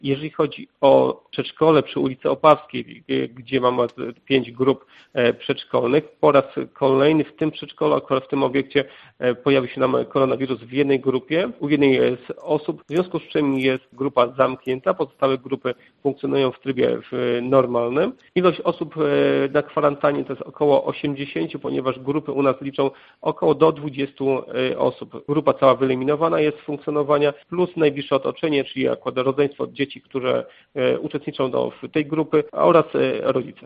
Jeżeli chodzi o przedszkole przy ulicy Opawskiej, gdzie mamy 5 grup przedszkolnych, po raz kolejny w tym przedszkolu, akurat w tym obiekcie pojawił się nam koronawirus w jednej grupie, u jednej z osób, w związku z czym jest grupa zamknięta, pozostałe grupy funkcjonują w trybie normalnym. Ilość osób na kwarantannie to jest około 80, ponieważ grupy u nas liczą około do 20 osób. Grupa cała wyeliminowana jest z funkcjonowania, plus najbliższe otoczenie, czyli akurat rodzeństwo dzieci, które uczestniczą w tej grupy oraz rodzice.